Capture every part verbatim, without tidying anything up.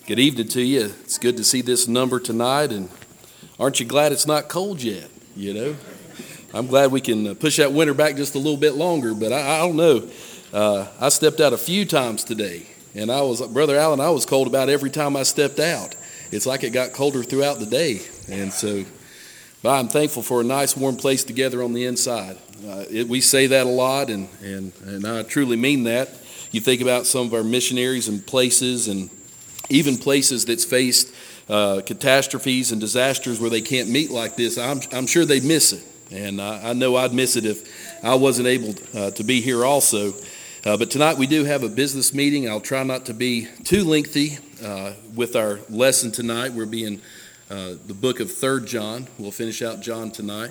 Good evening to you. It's good to see this number tonight, and aren't you glad it's not cold yet? You know, I'm glad we can push that winter back just a little bit longer, but I, I don't know. Uh, I stepped out a few times today, and I was, Brother Allen, I was cold about every time I stepped out. It's like it got colder throughout the day, and so but I'm thankful for a nice warm place together on the inside. Uh, it, we say that a lot, and, and, and I truly mean that. You think about some of our missionaries and places, and even places that's faced uh, catastrophes and disasters where they can't meet like this. I'm, I'm sure they'd miss it, and I, I know I'd miss it if I wasn't able uh, to be here also. Uh, but tonight we do have a business meeting. I'll try not to be too lengthy uh, with our lesson tonight. We're being uh, the book of Third John. We'll finish out John tonight.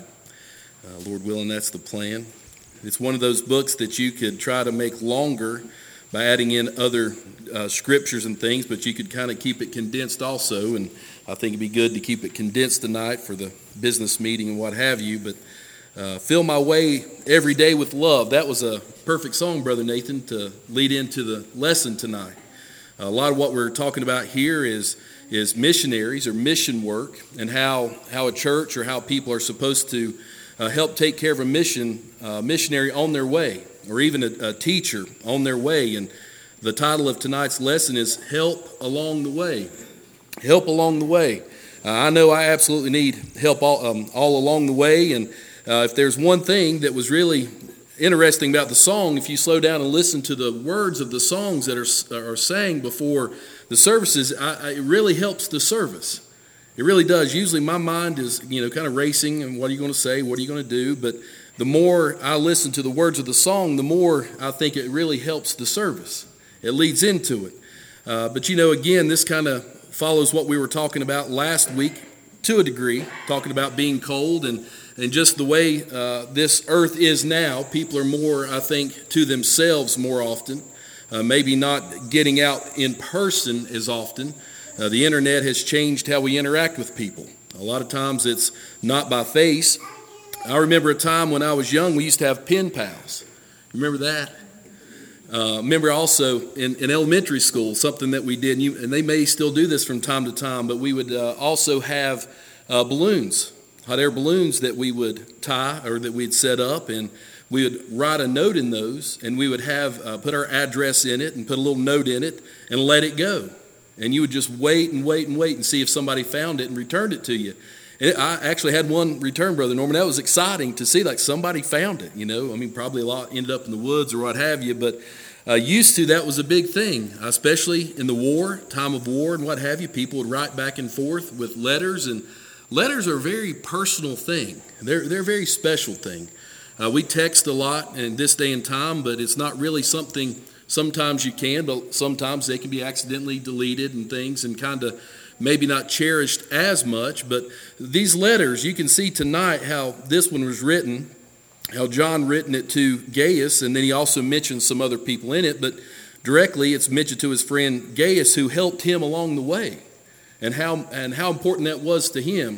Uh, Lord willing, that's the plan. It's one of those books that you could try to make longer by adding in other uh, scriptures and things, but you could kind of keep it condensed also, and I think it'd be good to keep it condensed tonight for the business meeting and what have you. But uh, fill my way every day with love. That was a perfect song, Brother Nathan, to lead into the lesson tonight. A lot of what we're talking about here is is missionaries or mission work, and how how a church or how people are supposed to uh, help take care of a mission uh, missionary on their way, or even a, a teacher on their way. And the title of tonight's lesson is Help Along the Way. Help along the way. Uh, I know I absolutely need help all, um, all along the way. And uh, if there's one thing that was really interesting about the song, if you slow down and listen to the words of the songs that are, are sang before the services, I, I, it really helps the service. It really does. Usually my mind is, you know, kind of racing, and what are you going to say? What are you going to do? But the more I listen to the words of the song, the more I think it really helps the service. It leads into it. Uh, but, you know, again, this kind of follows what we were talking about last week to a degree, talking about being cold and, and just the way uh, this earth is now. People are more, I think, to themselves more often, uh, maybe not getting out in person as often. Uh, the internet has changed how we interact with people. A lot of times it's not by face. I remember a time when I was young, we used to have pen pals. Remember that? Uh, remember also in, in elementary school, something that we did, and, you, and they may still do this from time to time, but we would uh, also have uh, balloons, hot air balloons that we would tie or that we'd set up, and we would write a note in those, and we would have uh, put our address in it and put a little note in it and let it go. And you would just wait and wait and wait and see if somebody found it and returned it to you. And I actually had one return, Brother Norman. That was exciting to see, like somebody found it, you know. I mean, probably a lot ended up in the woods or what have you, but uh, used to, that was a big thing, especially in the war, time of war and what have you. People would write back and forth with letters, and letters are a very personal thing. They're, they're a very special thing. Uh, we text a lot in this day and time, but it's not really something, sometimes you can, but sometimes they can be accidentally deleted and things and kind of maybe not cherished as much. But these letters, you can see tonight how this one was written, how John written it to Gaius, and then he also mentioned some other people in it, but directly it's mentioned to his friend Gaius, who helped him along the way, and how and how important that was to him.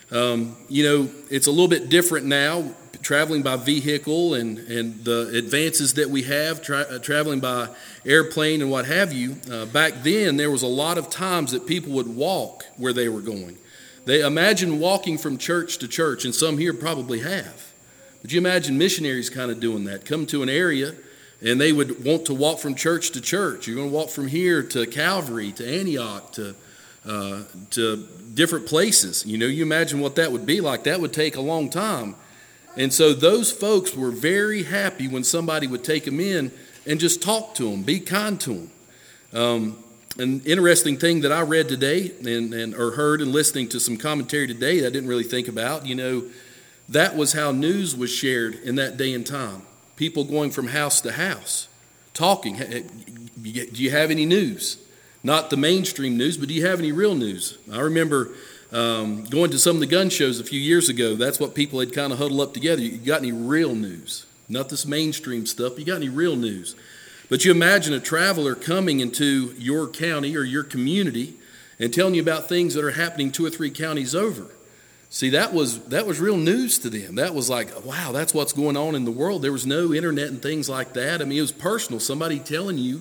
Um, you know, it's a little bit different now, traveling by vehicle and, and the advances that we have, tra- traveling by airplane and what have you. Uh, back then, there was a lot of times that people would walk where they were going. They imagine walking from church to church, and some here probably have. But you imagine missionaries kind of doing that, come to an area, and they would want to walk from church to church. You're going to walk from here to Calvary, to Antioch, to uh, to different places. You know, you imagine what that would be like. That would take a long time. And so those folks were very happy when somebody would take them in and just talk to them, be kind to them. Um, an interesting thing that I read today and, and or heard and listening to some commentary today that I didn't really think about, you know, that was how news was shared in that day and time. People going from house to house, talking. Do you have any news? Not the mainstream news, but do you have any real news? I remember Um, going to some of the gun shows a few years ago. That's what people had kind of huddled up together. You got any real news? Not this mainstream stuff. You got any real news? But you imagine a traveler coming into your county or your community and telling you about things that are happening two or three counties over. See, that was that was real news to them. That was like, wow, that's what's going on in the world. There was no internet and things like that. I mean, it was personal. Somebody telling you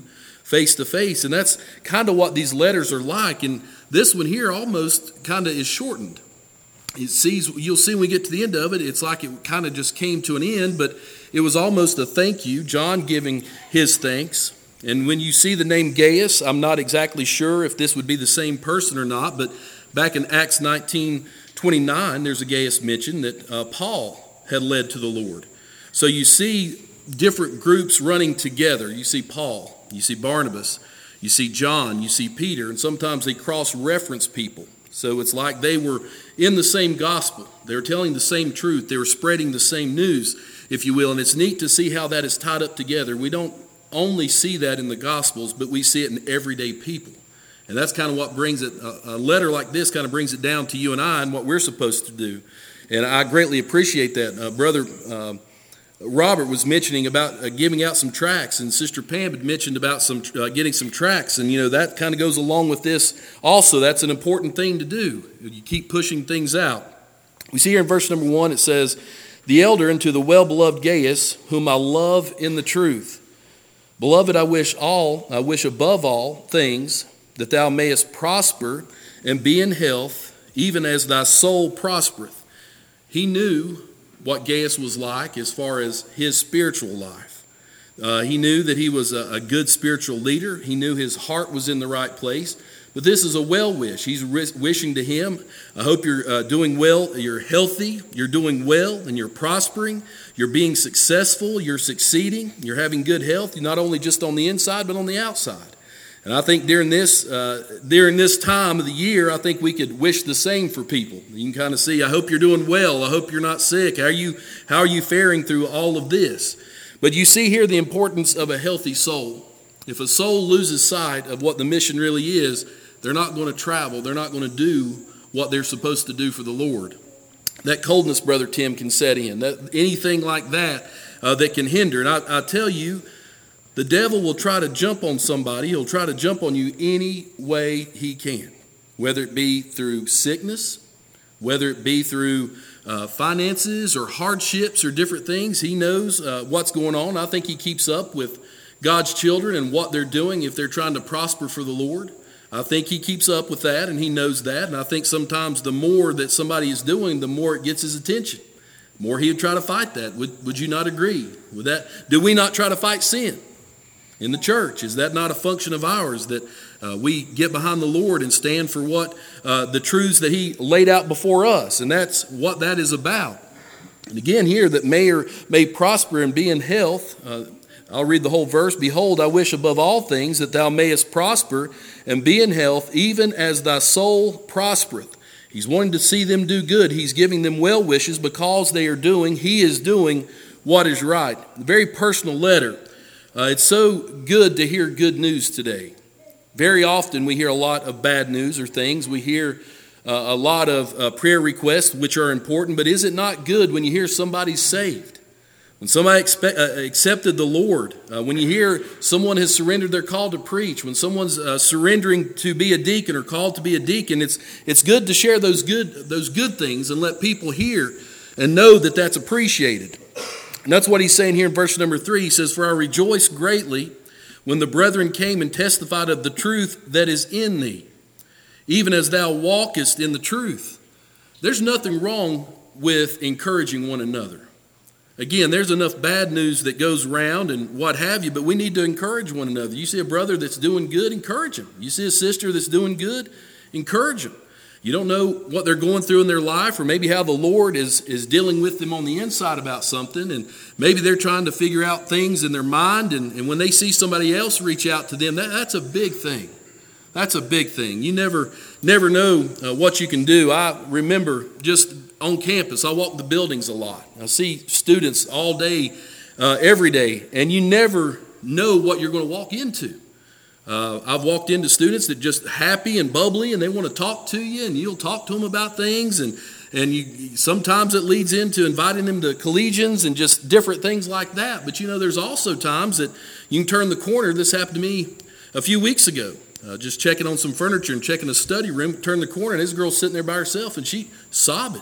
face to face. And that's kind of what these letters are like. And this one here almost kind of is shortened. It sees, you'll see when we get to the end of it, it's like it kind of just came to an end, but it was almost a thank you, John giving his thanks. And when you see the name Gaius, I'm not exactly sure if this would be the same person or not, but back in Acts nineteen twenty-nine, there's a Gaius mentioned that uh, Paul had led to the Lord. So you see different groups running together. You see Paul, you see Barnabas, you see John, you see Peter, and sometimes they cross-reference people. So it's like they were in the same gospel. They were telling the same truth. They were spreading the same news, if you will. And it's neat to see how that is tied up together. We don't only see that in the Gospels, but we see it in everyday people. And that's kind of what brings it, a letter like this kind of brings it down to you and I and what we're supposed to do. And I greatly appreciate that. Uh, Brother uh, Robert was mentioning about uh, giving out some tracts, and Sister Pam had mentioned about some uh, getting some tracts, and you know that kind of goes along with this also. That's an important thing to do. You keep pushing things out. We see here in verse number one, it says, "The elder unto the well-beloved Gaius, whom I love in the truth. Beloved, I wish all, I wish above all things that thou mayest prosper and be in health, even as thy soul prospereth." He knew what Gaius was like as far as his spiritual life. Uh, he knew that he was a, a good spiritual leader. He knew his heart was in the right place. But this is a well wish. He's wishing to him, I hope you're uh, doing well, you're healthy, you're doing well, and you're prospering. You're being successful, you're succeeding, you're having good health, not only just on the inside, but on the outside. And I think during this uh, during this time of the year, I think we could wish the same for people. You can kind of see, I hope you're doing well. I hope you're not sick. How are you, how are you faring through all of this? But you see here the importance of a healthy soul. If a soul loses sight of what the mission really is, they're not going to travel. They're not going to do what they're supposed to do for the Lord. That coldness, Brother Tim, can set in. That, anything like that uh, that can hinder. And I, I tell you, the devil will try to jump on somebody. He'll try to jump on you any way he can, whether it be through sickness, whether it be through uh, finances or hardships or different things. He knows uh, what's going on. I think he keeps up with God's children and what they're doing if they're trying to prosper for the Lord. I think he keeps up with that, and he knows that. And I think sometimes the more that somebody is doing, the more it gets his attention. The more he would try to fight that. Would, would you not agree with that? Do we not try to fight sin in the church? Is that not a function of ours, that uh, we get behind the Lord and stand for what uh, the truths that he laid out before us? And that's what that is about. And again here, that may, or, may prosper and be in health. Uh, I'll read the whole verse. "Behold, I wish above all things that thou mayest prosper and be in health, even as thy soul prospereth." He's wanting to see them do good. He's giving them well wishes because they are doing, he is doing what is right. A very personal letter. Uh, it's so good to hear good news today. Very often we hear a lot of bad news or things. We hear uh, a lot of uh, prayer requests, which are important, but is it not good when you hear somebody's saved? When somebody expect, uh, accepted the Lord, uh, when you hear someone has surrendered their call to preach, when someone's uh, surrendering to be a deacon or called to be a deacon, it's it's good to share those good those good things and let people hear and know that that's appreciated. And that's what he's saying here in verse number three. He says, "For I rejoice greatly when the brethren came and testified of the truth that is in thee, even as thou walkest in the truth." There's nothing wrong with encouraging one another. Again, there's enough bad news that goes around and what have you, but we need to encourage one another. You see a brother that's doing good, encourage him. You see a sister that's doing good, encourage them. You don't know what they're going through in their life, or maybe how the Lord is, is dealing with them on the inside about something, and maybe they're trying to figure out things in their mind, and, and when they see somebody else reach out to them, that, that's a big thing. That's a big thing. You never, never know uh, what you can do. I remember just on campus, I walk the buildings a lot. I see students all day, uh, every day, and you never know what you're going to walk into. Uh, I've walked into students that just happy and bubbly, and they want to talk to you, and you'll talk to them about things, and and you sometimes it leads into inviting them to collegians and just different things like that. But you know, there's also times that you can turn the corner. This happened to me a few weeks ago. Uh, just checking on some furniture and checking a study room, turn the corner, and this girl's sitting there by herself, and she sobbing.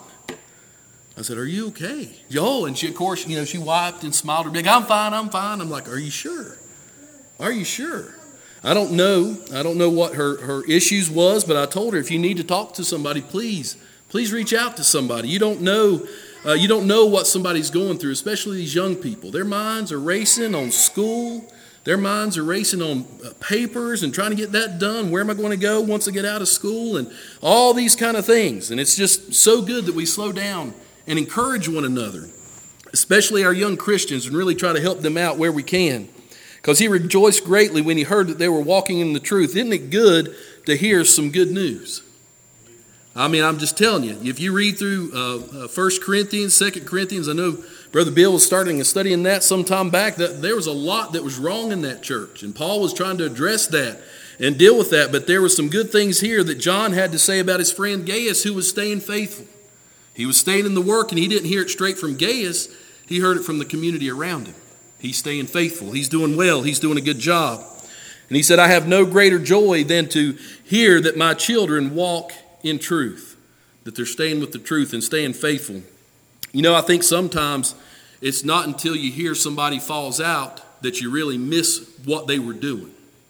I said, "Are you okay?" "Oh," and she, of course, you know, she wiped and smiled her big. "I'm fine, I'm fine." I'm like, "Are you sure? Are you sure?" I don't know. I don't know what her, her issues was, but I told her, if you need to talk to somebody, please, please reach out to somebody. You don't know, uh, you don't know what somebody's going through, especially these young people. Their minds are racing on school. Their minds are racing on papers and trying to get that done. Where am I going to go once I get out of school? And all these kind of things. And it's just so good that we slow down and encourage one another, especially our young Christians, and really try to help them out where we can. Because he rejoiced greatly when he heard that they were walking in the truth. Isn't it good to hear some good news? I mean, I'm just telling you, if you read through uh, uh, First Corinthians, Second Corinthians, I know Brother Bill was starting and studying that some time back, that there was a lot that was wrong in that church. And Paul was trying to address that and deal with that. But there were some good things here that John had to say about his friend Gaius, who was staying faithful. He was staying in the work, and he didn't hear it straight from Gaius. He heard it from the community around him. He's staying faithful. He's doing well. He's doing a good job. And he said, I have no greater joy than to hear that my children walk in truth, that they're staying with the truth and staying faithful. You know, I think sometimes it's not until you hear somebody falls out that you really miss what they were doing.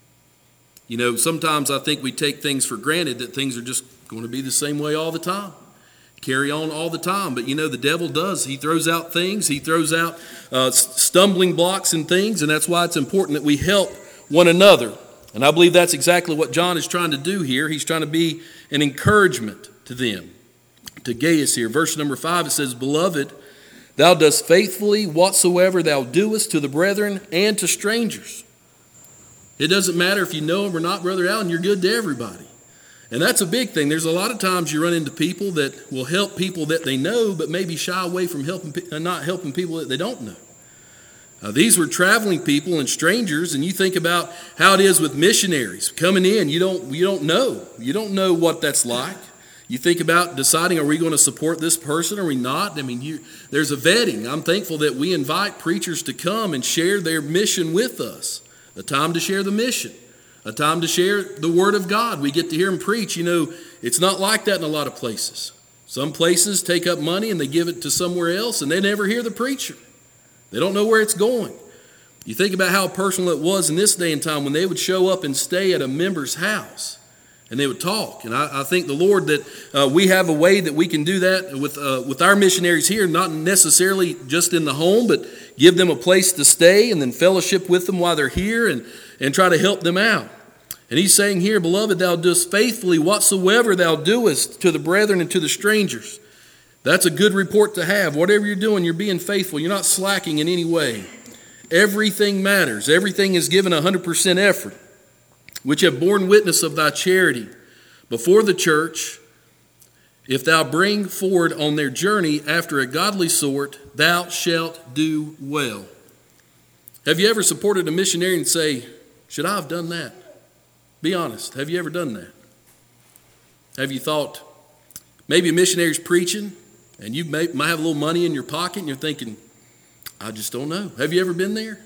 You know, sometimes I think we take things for granted, that things are just going to be the same way all the time. Carry on all the time. But you know, the devil does. He throws out things. He throws out uh, stumbling blocks and things. And that's why it's important that we help one another. And I believe that's exactly what John is trying to do here. He's trying to be an encouragement to them. To Gaius here. Verse number five, it says, Beloved, thou dost faithfully whatsoever thou doest to the brethren and to strangers. It doesn't matter if you know them or not, Brother Allen, you're good to everybody. And that's a big thing. There's a lot of times you run into people that will help people that they know, but maybe shy away from helping, not helping people that they don't know. Uh, these were traveling people and strangers, and you think about how it is with missionaries coming in. You don't, you don't know. You don't know what that's like. You think about deciding, are we going to support this person or are we not? I mean, you, there's a vetting. I'm thankful that we invite preachers to come and share their mission with us. A time to share the mission. A time to share the Word of God. We get to hear them preach. You know, it's not like that in a lot of places. Some places take up money and they give it to somewhere else and they never hear the preacher. They don't know where it's going. You think about how personal it was in this day and time when they would show up and stay at a member's house and they would talk. And I, I thank the Lord that uh, we have a way that we can do that with, uh, with our missionaries here, not necessarily just in the home, but give them a place to stay and then fellowship with them while they're here and, and try to help them out. And he's saying here, Beloved, thou doest faithfully whatsoever thou doest to the brethren and to the strangers. That's a good report to have. Whatever you're doing, you're being faithful. You're not slacking in any way. Everything matters. Everything is given one hundred percent effort, which have borne witness of thy charity before the church. If thou bring forward on their journey after a godly sort, thou shalt do well. Have you ever supported a missionary and say, should I have done that? Be honest. Have you ever done that? Have you thought, maybe a missionary's preaching and you may, might have a little money in your pocket and you're thinking, I just don't know. Have you ever been there?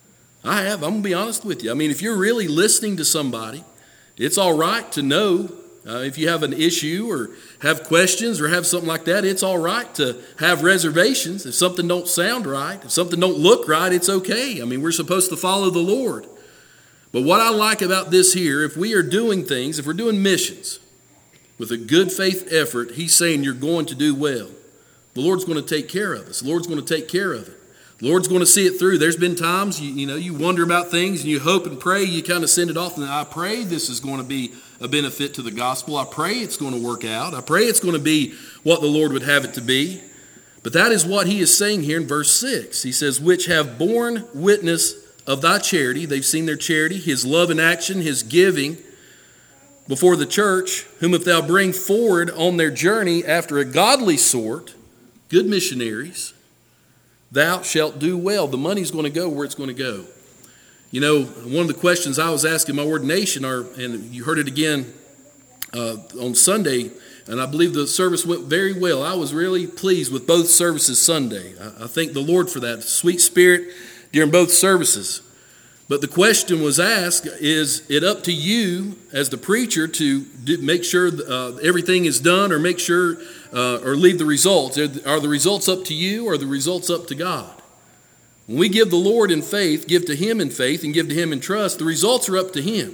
I have. I'm going to be honest with you. I mean, if you're really listening to somebody, it's all right to know uh, if you have an issue or have questions or have something like that. It's all right to have reservations. If something don't sound right, if something don't look right, it's okay. I mean, we're supposed to follow the Lord. But what I like about this here, if we are doing things, if we're doing missions with a good faith effort, he's saying you're going to do well. The Lord's going to take care of us. The Lord's going to take care of it. The Lord's going to see it through. There's been times, you, you know, you wonder about things and you hope and pray, you kind of send it off. And I pray this is going to be a benefit to the gospel. I pray it's going to work out. I pray it's going to be what the Lord would have it to be. But that is what he is saying here in verse six. He says, which have borne witness of thy charity. They've seen their charity, his love in action, his giving before the church, whom if thou bring forward on their journey after a godly sort, good missionaries, thou shalt do well. The money's going to go where it's going to go. You know, one of the questions I was asking my ordination, are, and you heard it again uh, on Sunday, and I believe the service went very well. I was really pleased with both services Sunday. I, I thank the Lord for that. Sweet spirit during both services. But the question was asked, is it up to you as the preacher to do, make sure uh, everything is done or make sure uh, or leave the results? Are the results up to you or are the results up to God? When we give the Lord in faith, give to Him in faith, and give to Him in trust, the results are up to Him.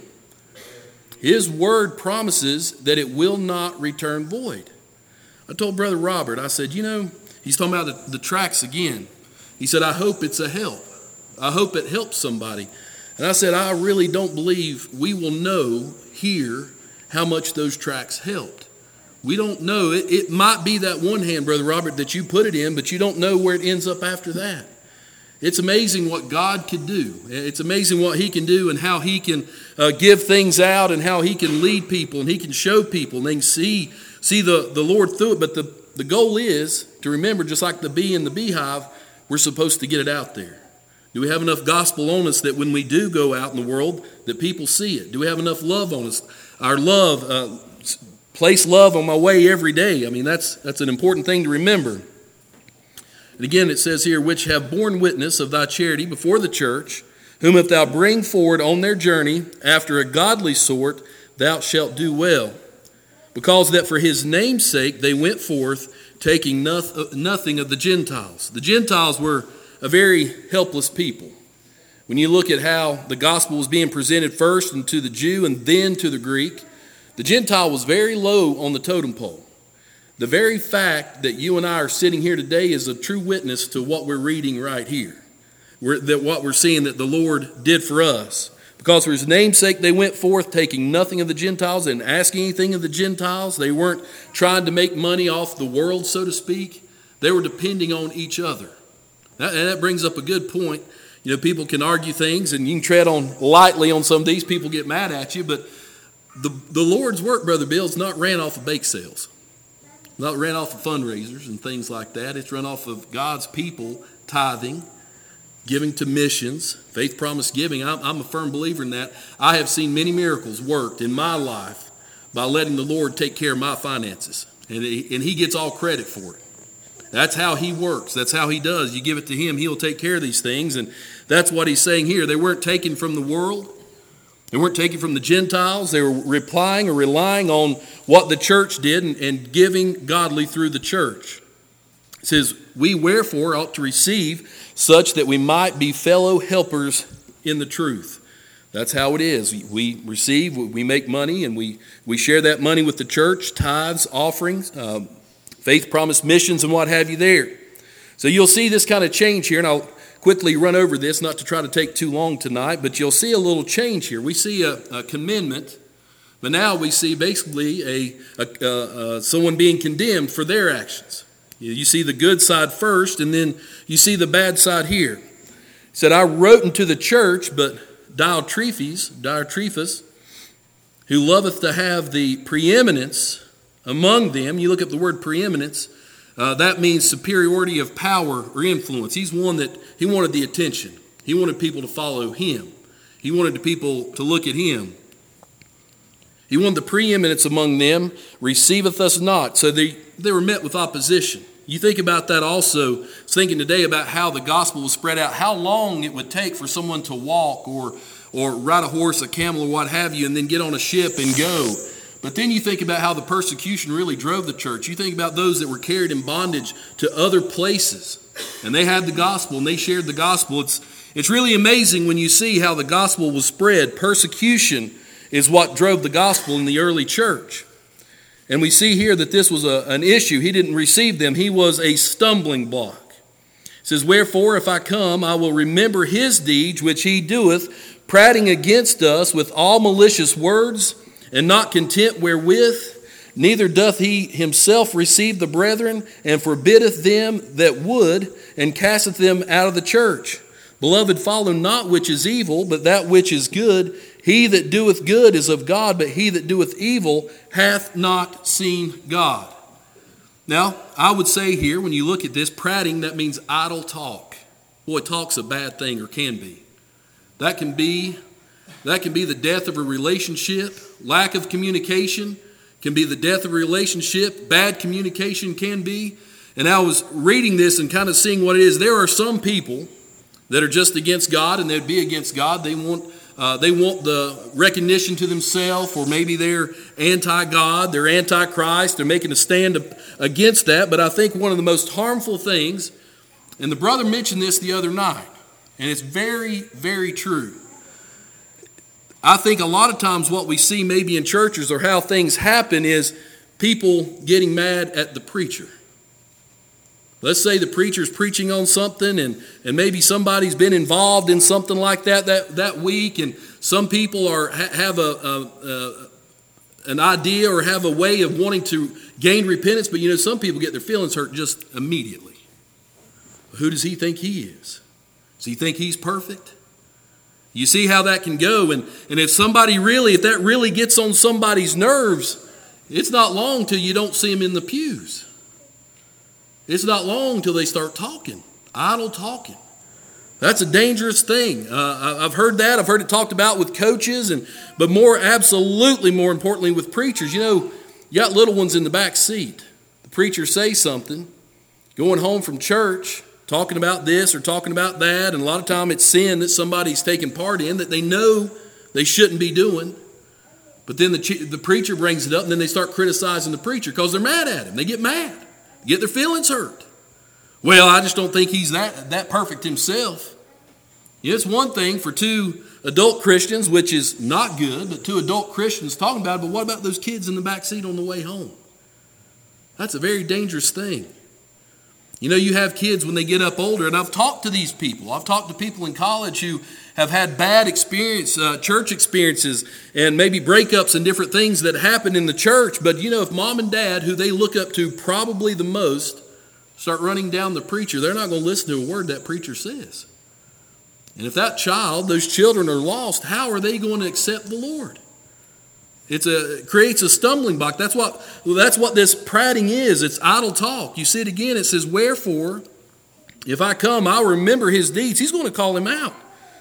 His word promises that it will not return void. I told Brother Robert, I said, you know, he's talking about the, the tracts again. He said, I hope it's a help. I hope it helps somebody. And I said, I really don't believe we will know here how much those tracts helped. We don't know. It, it might be that one hand, Brother Robert, that you put it in, but you don't know where it ends up after that. It's amazing what God could do. It's amazing what He can do and how He can uh, give things out and how He can lead people and He can show people and they can see, see the, the Lord through it. But the, the goal is to remember, just like the bee in the beehive, we're supposed to get it out there. Do we have enough gospel on us that when we do go out in the world, that people see it? Do we have enough love on us? Our love, uh, place love on my way every day. I mean, that's that's an important thing to remember. And again, it says here, which have borne witness of thy charity before the church, whom if thou bring forward on their journey after a godly sort, thou shalt do well. Because that for his name's sake they went forth, taking nothing of the Gentiles. The Gentiles were a very helpless people. When you look at how the gospel was being presented first and to the Jew and then to the Greek, the Gentile was very low on the totem pole. The very fact that you and I are sitting here today is a true witness to what we're reading right here. We're, that what we're seeing that the Lord did for us. Because for his name's sake they went forth, taking nothing of the Gentiles, they didn't ask anything of the Gentiles. They weren't trying to make money off the world, so to speak. They were depending on each other. That, and that brings up a good point. You know, people can argue things and you can tread on lightly on some of these. People get mad at you, but the, the Lord's work, Brother Bill, is not ran off of bake sales. Not ran off of fundraisers and things like that. It's run off of God's people tithing, giving to missions, faith promise giving. I'm, I'm a firm believer in that. I have seen many miracles worked in my life by letting the Lord take care of my finances. And he, and he gets all credit for it. That's how he works. That's how he does. You give it to him, he'll take care of these things. And that's what he's saying here. They weren't taken from the world. They weren't taken from the Gentiles. They were replying or relying on what the church did and, and giving godly through the church. It says, we wherefore ought to receive such that we might be fellow helpers in the truth. That's how it is. We receive, we make money, and we, we share that money with the church, tithes, offerings, um, faith promise missions, and what have you there. So you'll see this kind of change here, and I'll quickly run over this, not to try to take too long tonight, but you'll see a little change here. We see a, a commendment, but now we see basically a, a, a, a someone being condemned for their actions. You, you see the good side first, and then you see the bad side here. It said, I wrote unto the church, but Diotrephes, Diotrephes, who loveth to have the preeminence among them. You look up the word preeminence. Uh, that means superiority of power or influence. He's one that he wanted the attention. He wanted people to follow him. He wanted the people to look at him. He wanted the preeminence among them, receiveth us not. So they, they were met with opposition. You think about that also. I was thinking today about how the gospel was spread out, how long it would take for someone to walk or, or ride a horse, a camel, or what have you, and then get on a ship and go. But then you think about how the persecution really drove the church. You think about those that were carried in bondage to other places. And they had the gospel and they shared the gospel. It's, it's really amazing when you see how the gospel was spread. Persecution is what drove the gospel in the early church. And we see here that this was a, an issue. He didn't receive them. He was a stumbling block. It says, wherefore, if I come, I will remember his deeds which he doeth, prating against us with all malicious words, and not content wherewith, neither doth he himself receive the brethren, and forbiddeth them that would, and casteth them out of the church. Beloved, follow not which is evil, but that which is good. He that doeth good is of God, but he that doeth evil hath not seen God. Now, I would say here, when you look at this, prating, that means idle talk. Boy, talk's a bad thing, or can be. That can be That can be the death of a relationship. Lack of communication can be the death of a relationship. Bad communication can be. And I was reading this and kind of seeing what it is. There are some people that are just against God, and they'd be against God. They want uh, they want the recognition to themselves, or maybe they're anti-God, they're anti-Christ, they're making a stand against that. But I think one of the most harmful things, and the brother mentioned this the other night, And it's very, very true. I think a lot of times what we see maybe in churches or how things happen is people getting mad at the preacher. Let's say the preacher's preaching on something and, and maybe somebody's been involved in something like that that, that week, and some people are have a, a, a an idea or have a way of wanting to gain repentance, but you know, some people get their feelings hurt just immediately. Who does he think he is? Does he think he's perfect? You see how that can go, and, and if somebody really, if that really gets on somebody's nerves, it's not long till you don't see them in the pews. It's not long till they start talking, idle talking. That's a dangerous thing. Uh, I've heard that. I've heard it talked about with coaches, and but more absolutely, more importantly, with preachers. You know, you got little ones in the back seat. The preacher says something, going home from church, talking about this or talking about that, and a lot of time it's sin that somebody's taking part in that they know they shouldn't be doing. But then the, the preacher brings it up, and then they start criticizing the preacher because they're mad at him. They get mad, get their feelings hurt. Well, I just don't think he's that, that perfect himself. It's one thing for two adult Christians, which is not good, but two adult Christians talking about it, but what about those kids in the back seat on the way home? That's a very dangerous thing. You know, you have kids when they get up older, and I've talked to these people. I've talked to people in college who have had bad experience, uh, church experiences, and maybe breakups and different things that happen in the church. But, you know, if mom and dad, who they look up to probably the most, start running down the preacher, they're not going to listen to a word that preacher says. And if that child, those children are lost, how are they going to accept the Lord? It's a, it creates a stumbling block. That's what, well, that's what this prating is. It's idle talk. You see it again. It says, wherefore, if I come, I'll remember his deeds. He's going to call him out.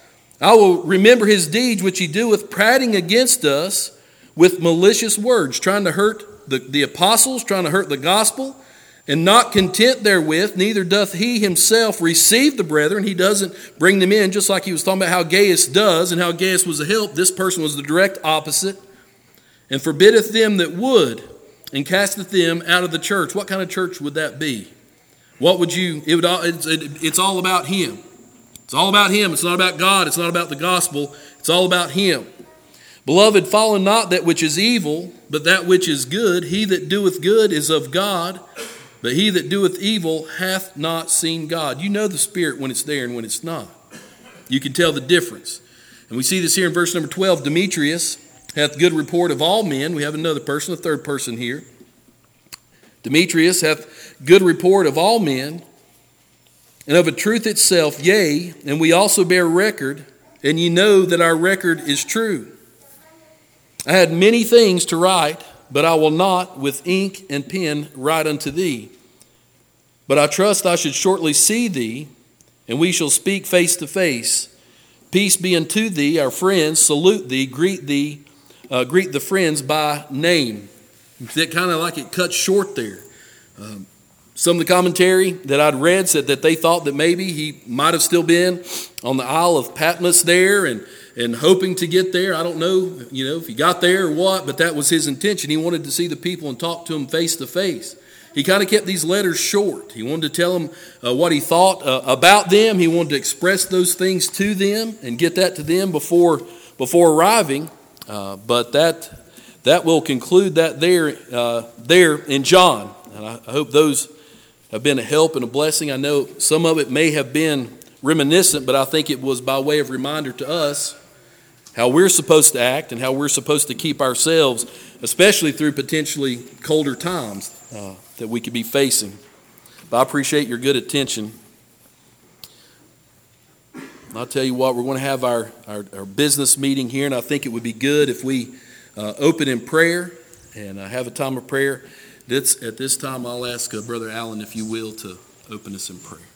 I will remember his deeds, which he doeth, prating against us with malicious words, trying to hurt the, the apostles, trying to hurt the gospel. And not content therewith, neither doth he himself receive the brethren. He doesn't bring them in, just like he was talking about how Gaius does and how Gaius was a help. This person was the direct opposite. And forbiddeth them that would, and casteth them out of the church. What kind of church would that be? What would you, it would, it's, it, it's all about him. It's all about him. It's not about God. It's not about the gospel. It's all about him. Beloved, follow not that which is evil, but that which is good. He that doeth good is of God, but he that doeth evil hath not seen God. You know the Spirit when it's there and when it's not. You can tell the difference. And we see this here in verse number twelve. Demetrius hath good report of all men. We have another person, a third person here. Demetrius hath good report of all men, and of a truth itself, yea, and we also bear record, and ye know that our record is true. I had many things to write, but I will not with ink and pen write unto thee. But I trust I should shortly see thee, and we shall speak face to face. Peace be unto thee, our friends, salute thee, greet thee, uh, greet the friends by name. That kind of like it cuts short there. Um, some of the commentary that I'd read said that they thought that maybe he might have still been on the Isle of Patmos there and and hoping to get there. I don't know, you know, if he got there or what, but that was his intention. He wanted to see the people and talk to them face to face. He kind of kept these letters short. He wanted to tell them uh, what he thought uh, about them. He wanted to express those things to them and get that to them before before arriving. Uh, but that that will conclude that there uh, there in John. And I, I hope those have been a help and a blessing. I know some of it may have been reminiscent, but I think it was by way of reminder to us how we're supposed to act and how we're supposed to keep ourselves, especially through potentially colder times uh, that we could be facing. But I appreciate your good attention. I'll tell you what, we're going to have our, our, our business meeting here, and I think it would be good if we uh, open in prayer and uh, have a time of prayer. That's, at this time, I'll ask uh, Brother Allen, if you will, to open us in prayer.